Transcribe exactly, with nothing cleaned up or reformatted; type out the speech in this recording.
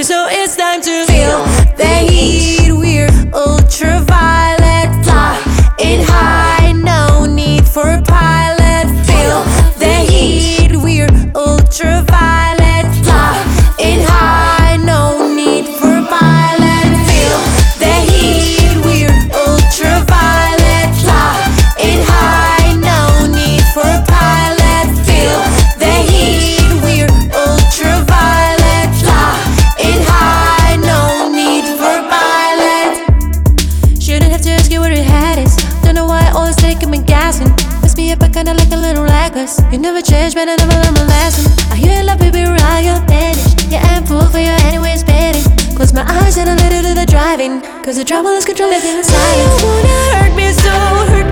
Okay, so it's time to feel the heat. We're ultraviolet, fly in high, no need for a pilot. Feel the heat. We're ultraviolet, fly in high, no need for a pilot. Feel the heat. We're ultraviolet, fly in high, no need for a pilot. Feel the heat. We're ultraviolet, fly in high, no need for a pilot. Shouldn't have to ask you where your head is. Don't know why I always think I'm gassing. Mess me up, I kinda like a little reckless. You never change, but I never learn my lesson. I hear you love, baby, right, you're finished. Yeah, I'm full for you anyway, spinning. Close my eyes and a little to the driving, cause the trouble is controlling the silence. You wanna hurt me so, hurt